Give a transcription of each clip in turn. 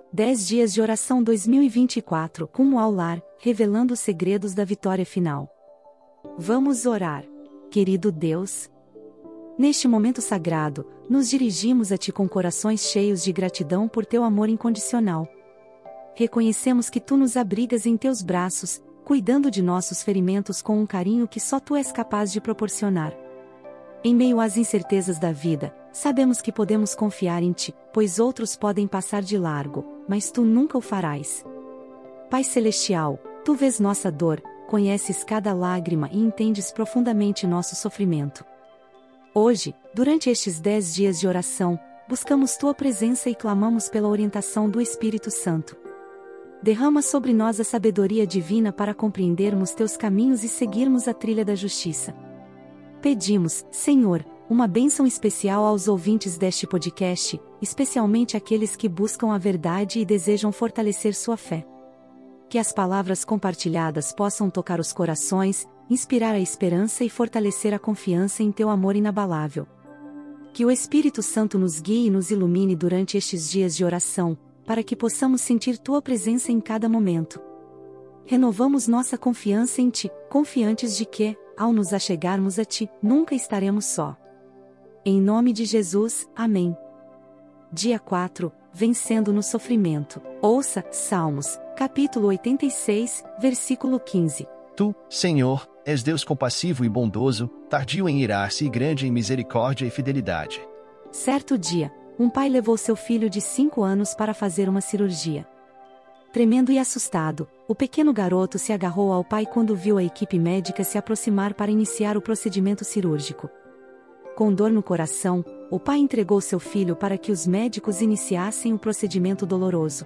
10 dias de oração 2024, Rumo ao Lar, revelando os segredos da vitória final. Vamos orar. Querido Deus, neste momento sagrado, nos dirigimos a Ti com corações cheios de gratidão por Teu amor incondicional. Reconhecemos que Tu nos abrigas em Teus braços, cuidando de nossos ferimentos com um carinho que só Tu és capaz de proporcionar. Em meio às incertezas da vida, sabemos que podemos confiar em Ti, pois outros podem passar de largo, mas Tu nunca o farás. Pai Celestial, Tu vês nossa dor, conheces cada lágrima e entendes profundamente nosso sofrimento. Hoje, durante estes 10 dias de oração, buscamos Tua presença e clamamos pela orientação do Espírito Santo. Derrama sobre nós a sabedoria divina para compreendermos Teus caminhos e seguirmos a trilha da justiça. Pedimos, Senhor, uma bênção especial aos ouvintes deste podcast, especialmente aqueles que buscam a verdade e desejam fortalecer sua fé. Que as palavras compartilhadas possam tocar os corações, inspirar a esperança e fortalecer a confiança em Teu amor inabalável. Que o Espírito Santo nos guie e nos ilumine durante estes dias de oração, para que possamos sentir Tua presença em cada momento. Renovamos nossa confiança em Ti, confiantes de que, ao nos achegarmos a Ti, nunca estaremos só. Em nome de Jesus, amém. Dia 4, Vencendo no Sofrimento. Ouça, Salmos, capítulo 86, versículo 15. Tu, Senhor, és Deus compassivo e bondoso, tardio em irar-se e grande em misericórdia e fidelidade. Certo dia, um pai levou seu filho de 5 anos para fazer uma cirurgia. Tremendo e assustado, o pequeno garoto se agarrou ao pai quando viu a equipe médica se aproximar para iniciar o procedimento cirúrgico. Com dor no coração, o pai entregou seu filho para que os médicos iniciassem o procedimento doloroso.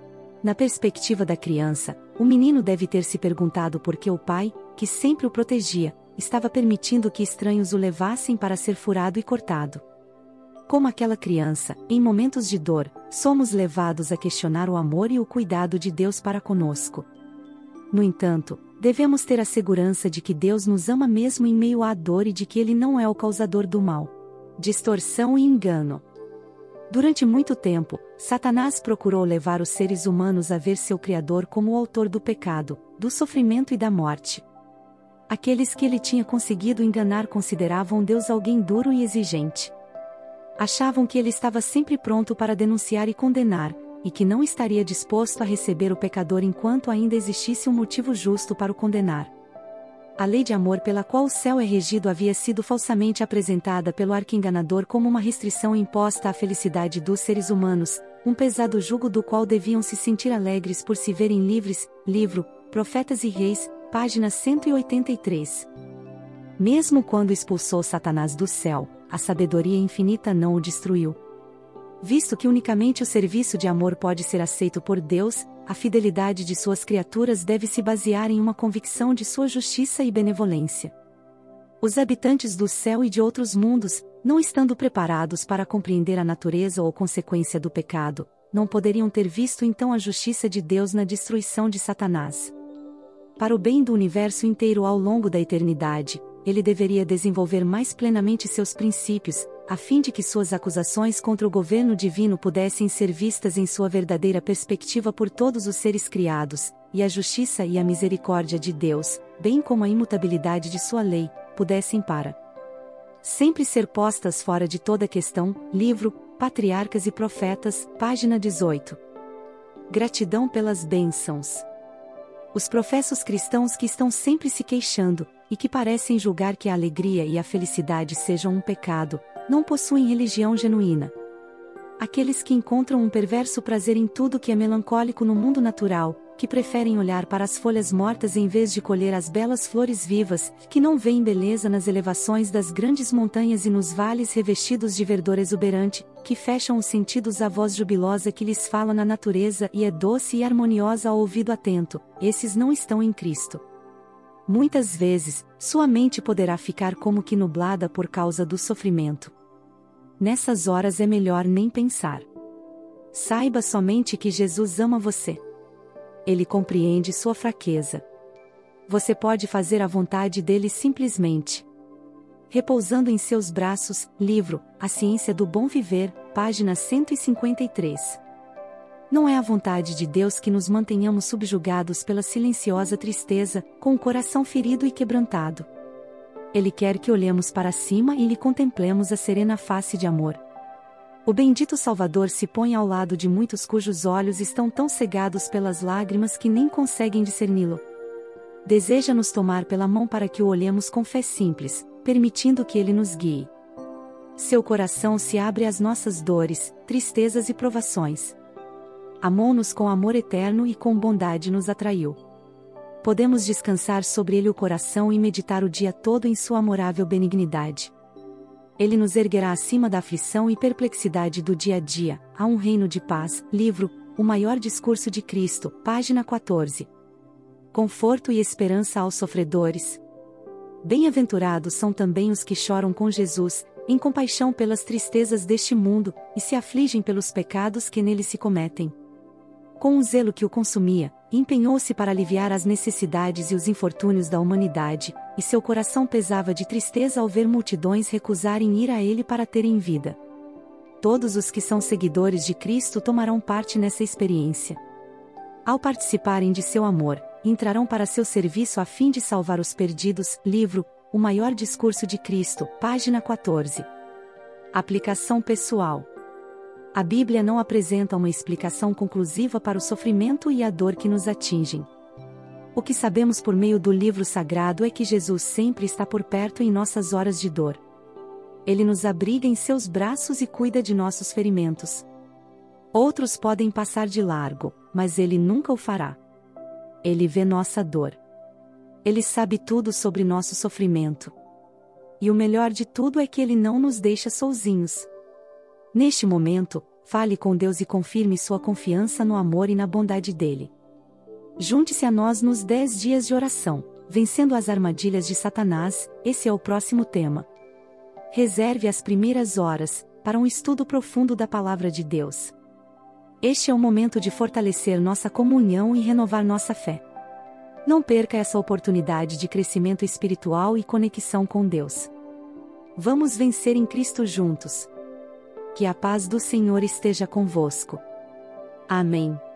Na perspectiva da criança, o menino deve ter se perguntado por que o pai, que sempre o protegia, estava permitindo que estranhos o levassem para ser furado e cortado. Como aquela criança, em momentos de dor, somos levados a questionar o amor e o cuidado de Deus para conosco. No entanto, devemos ter a segurança de que Deus nos ama mesmo em meio à dor e de que Ele não é o causador do mal. Distorção e engano. Durante muito tempo, Satanás procurou levar os seres humanos a ver seu Criador como o autor do pecado, do sofrimento e da morte. Aqueles que ele tinha conseguido enganar consideravam Deus alguém duro e exigente. Achavam que ele estava sempre pronto para denunciar e condenar, e que não estaria disposto a receber o pecador enquanto ainda existisse um motivo justo para o condenar. A lei de amor pela qual o céu é regido havia sido falsamente apresentada pelo arqui-enganador como uma restrição imposta à felicidade dos seres humanos, um pesado jugo do qual deviam se sentir alegres por se verem livres. Livro, Profetas e Reis, página 183. Mesmo quando expulsou Satanás do céu, a sabedoria infinita não o destruiu. Visto que unicamente o serviço de amor pode ser aceito por Deus, a fidelidade de suas criaturas deve se basear em uma convicção de sua justiça e benevolência. Os habitantes do céu e de outros mundos, não estando preparados para compreender a natureza ou consequência do pecado, não poderiam ter visto então a justiça de Deus na destruição de Satanás. Para o bem do universo inteiro ao longo da eternidade, ele deveria desenvolver mais plenamente seus princípios, a fim de que suas acusações contra o governo divino pudessem ser vistas em sua verdadeira perspectiva por todos os seres criados, e a justiça e a misericórdia de Deus, bem como a imutabilidade de sua lei, pudessem para sempre ser postas fora de toda questão. Livro, Patriarcas e Profetas, página 18. Gratidão pelas bênçãos. Os professos cristãos que estão sempre se queixando, e que parecem julgar que a alegria e a felicidade sejam um pecado, não possuem religião genuína. Aqueles que encontram um perverso prazer em tudo que é melancólico no mundo natural, que preferem olhar para as folhas mortas em vez de colher as belas flores vivas, que não veem beleza nas elevações das grandes montanhas e nos vales revestidos de verdor exuberante, que fecham os sentidos à voz jubilosa que lhes fala na natureza e é doce e harmoniosa ao ouvido atento, esses não estão em Cristo. Muitas vezes, sua mente poderá ficar como que nublada por causa do sofrimento. Nessas horas é melhor nem pensar. Saiba somente que Jesus ama você. Ele compreende sua fraqueza. Você pode fazer a vontade dele simplesmente repousando em seus braços. Livro, A Ciência do Bom Viver, página 153. Não é a vontade de Deus que nos mantenhamos subjugados pela silenciosa tristeza, com o coração ferido e quebrantado. Ele quer que olhemos para cima e lhe contemplemos a serena face de amor. O bendito Salvador se põe ao lado de muitos cujos olhos estão tão cegados pelas lágrimas que nem conseguem discerni-lo. Deseja nos tomar pela mão para que o olhemos com fé simples, permitindo que ele nos guie. Seu coração se abre às nossas dores, tristezas e provações. Amou-nos com amor eterno e com bondade nos atraiu. Podemos descansar sobre ele o coração e meditar o dia todo em sua amorável benignidade. Ele nos erguerá acima da aflição e perplexidade do dia a dia, a um reino de paz. Livro, O Maior Discurso de Cristo, página 14. Conforto e esperança aos sofredores. Bem-aventurados são também os que choram com Jesus, em compaixão pelas tristezas deste mundo, e se afligem pelos pecados que nele se cometem. Com um zelo que o consumia, empenhou-se para aliviar as necessidades e os infortúnios da humanidade, e seu coração pesava de tristeza ao ver multidões recusarem ir a ele para terem vida. Todos os que são seguidores de Cristo tomarão parte nessa experiência. Ao participarem de seu amor, entrarão para seu serviço a fim de salvar os perdidos. Livro, O Maior Discurso de Cristo, página 14. Aplicação pessoal. A Bíblia não apresenta uma explicação conclusiva para o sofrimento e a dor que nos atingem. O que sabemos por meio do livro sagrado é que Jesus sempre está por perto em nossas horas de dor. Ele nos abriga em seus braços e cuida de nossos ferimentos. Outros podem passar de largo, mas ele nunca o fará. Ele vê nossa dor. Ele sabe tudo sobre nosso sofrimento. E o melhor de tudo é que ele não nos deixa sozinhos. Neste momento, fale com Deus e confirme sua confiança no amor e na bondade dele. Junte-se a nós nos 10 dias de oração, vencendo as armadilhas de Satanás. Esse é o próximo tema. Reserve as primeiras horas para um estudo profundo da Palavra de Deus. Este é o momento de fortalecer nossa comunhão e renovar nossa fé. Não perca essa oportunidade de crescimento espiritual e conexão com Deus. Vamos vencer em Cristo juntos. Que a paz do Senhor esteja convosco. Amém.